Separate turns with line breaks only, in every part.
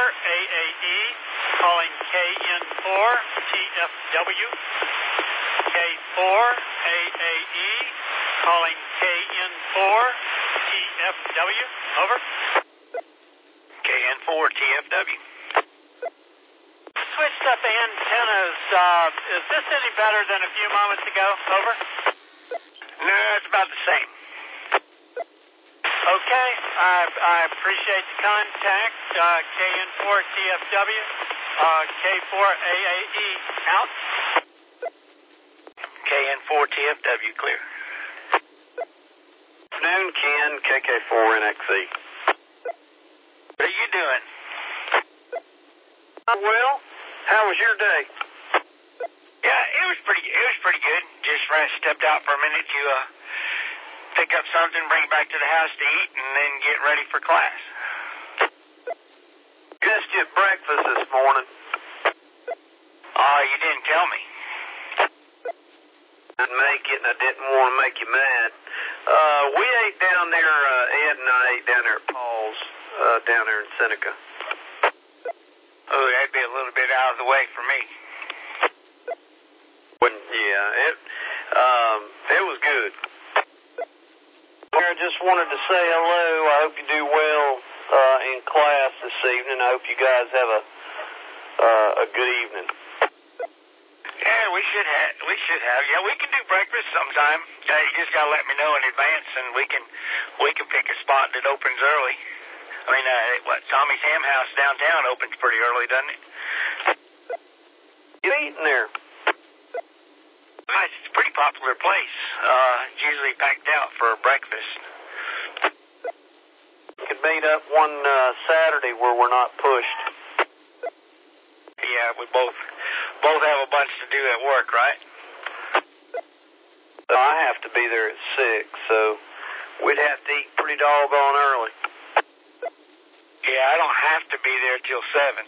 over, AAE, calling KN4, TFW. K4, AAE, calling KN4, TFW. Over.
KN4, TFW.
Switched up antennas. Is this any better than a few moments ago? Over.
No, it's about the same.
Okay, I appreciate the contact. KN4 TFW, K4 AAE, out.
KN4 TFW, clear.
Afternoon, Ken, KK4NXE.
What are you doing?
Well, how was your day?
Yeah, it was pretty good. Just stepped out for a minute to pick up something, bring it back to the house to eat, and then get ready for class.
Missed you at breakfast this morning.
You didn't tell me.
Didn't make it, and I didn't want to make you mad. We ate down there, Ed and I ate down there at Paul's, down there in Seneca.
Oh, that'd be a little bit out of the way for me.
It was good. I just wanted to say hello. I hope you do well in class this evening. I hope you guys have a good evening.
Yeah, we should have. Yeah, we can do breakfast sometime. You just gotta let me know in advance, and we can pick a spot that opens early. I mean, Tommy's Ham House downtown opens pretty early, doesn't it?
You eating there?
It's a pretty popular place. It's usually packed out for breakfast.
We could meet up one Saturday where we're not pushed.
Yeah, we both have a bunch to do at work, right?
I have to be there at 6, so we'd have to eat pretty doggone early.
Yeah, I don't have to be there till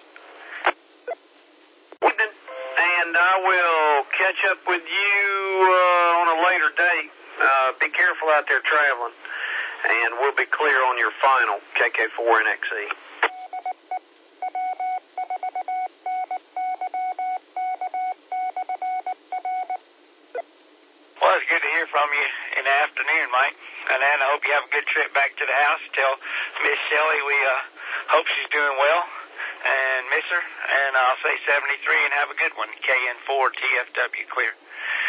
7.
And I will catch up with you on a later date. Be careful out there traveling. And we'll be clear on your final, KK4NXE.
Well, it's good to hear from you in the afternoon, Mike. And then I hope you have a good trip back to the house. Tell Miss Shelley we hope she's doing well and miss her. And I'll say 73 and have a good one. KN4 TFW, clear.